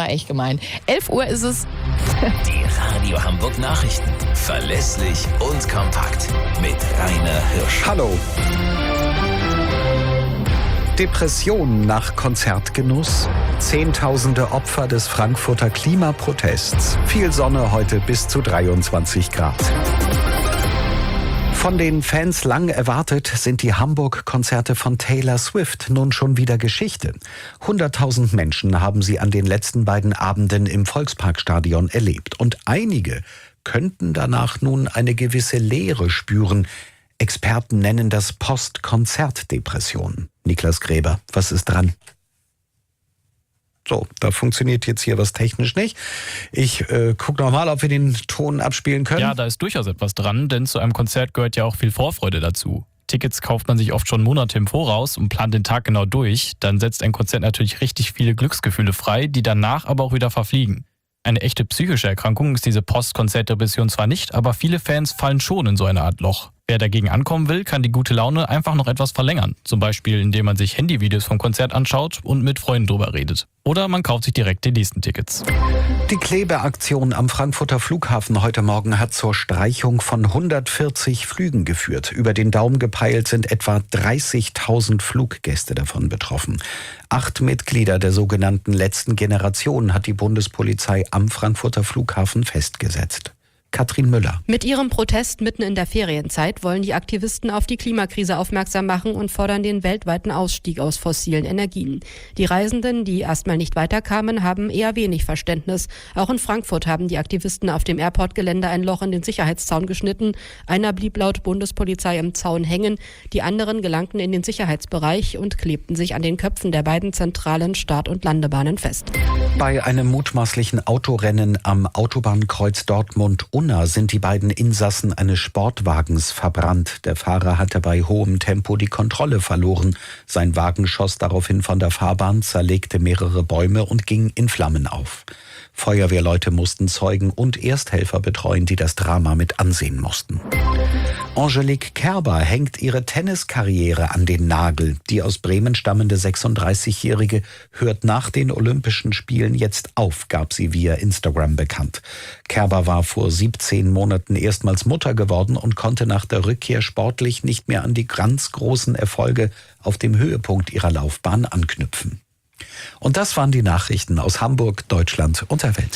war echt gemein. 11 Uhr ist es. Die Radio Hamburg Nachrichten. Verlässlich und kompakt. Mit Rainer Hirsch. Hallo. Depression nach Konzertgenuss, Zehntausende Opfer des Frankfurter Klimaprotests, viel Sonne heute bis zu 23 Grad. Von den Fans lang erwartet, sind die Hamburg-Konzerte von Taylor Swift nun schon wieder Geschichte. 100.000 Menschen haben sie an den letzten beiden Abenden im Volksparkstadion erlebt. Und einige könnten danach nun eine gewisse Leere spüren. Experten nennen das Post-Konzert-Depression. Niklas Gräber, was ist dran? So, da funktioniert jetzt hier was technisch nicht. Ich gucke nochmal, ob wir den Ton abspielen können. Ja, da ist durchaus etwas dran, denn zu einem Konzert gehört ja auch viel Vorfreude dazu. Tickets kauft man sich oft schon Monate im Voraus und plant den Tag genau durch. Dann setzt ein Konzert natürlich richtig viele Glücksgefühle frei, die danach aber auch wieder verfliegen. Eine echte psychische Erkrankung ist diese Post-Konzert-Depression zwar nicht, aber viele Fans fallen schon in so eine Art Loch. Wer dagegen ankommen will, kann die gute Laune einfach noch etwas verlängern. Zum Beispiel, indem man sich Handyvideos vom Konzert anschaut und mit Freunden drüber redet. Oder man kauft sich direkt die nächsten Tickets. Die Klebeaktion am Frankfurter Flughafen heute Morgen hat zur Streichung von 140 Flügen geführt. Über den Daumen gepeilt sind etwa 30.000 Fluggäste davon betroffen. 8 Mitglieder der sogenannten letzten Generation hat die Bundespolizei am Frankfurter Flughafen festgesetzt. Katrin Müller. Mit ihrem Protest mitten in der Ferienzeit wollen die Aktivisten auf die Klimakrise aufmerksam machen und fordern den weltweiten Ausstieg aus fossilen Energien. Die Reisenden, die erstmal nicht weiterkamen, haben eher wenig Verständnis. Auch in Frankfurt haben die Aktivisten auf dem Airport-Gelände ein Loch in den Sicherheitszaun geschnitten. Einer blieb laut Bundespolizei im Zaun hängen. Die anderen gelangten in den Sicherheitsbereich und klebten sich an den Köpfen der beiden zentralen Start- und Landebahnen fest. Bei einem mutmaßlichen Autorennen am Autobahnkreuz Dortmund-Unna sind die beiden Insassen eines Sportwagens verbrannt. Der Fahrer hatte bei hohem Tempo die Kontrolle verloren. Sein Wagen schoss daraufhin von der Fahrbahn, zerlegte mehrere Bäume und ging in Flammen auf. Feuerwehrleute mussten Zeugen und Ersthelfer betreuen, die das Drama mit ansehen mussten. Angelique Kerber hängt ihre Tenniskarriere an den Nagel. Die aus Bremen stammende 36-Jährige hört nach den Olympischen Spielen jetzt auf, gab sie via Instagram bekannt. Kerber war vor 17 Monaten erstmals Mutter geworden und konnte nach der Rückkehr sportlich nicht mehr an die ganz großen Erfolge auf dem Höhepunkt ihrer Laufbahn anknüpfen. Und das waren die Nachrichten aus Hamburg, Deutschland und der Welt.